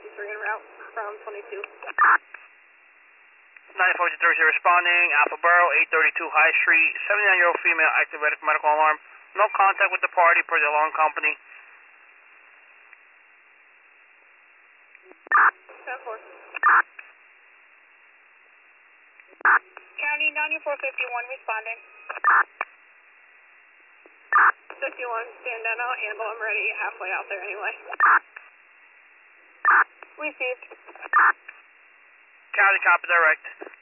53 en route from 22. 94-Jersey responding, Alpha Borough, 832 High Street, 79-year-old female, activated medical alarm. No contact with the party per the alarm company. 10-4. County 9451 responding. 51, stand down out, handle, I'm ready, halfway out there anyway. Received. County, copy direct.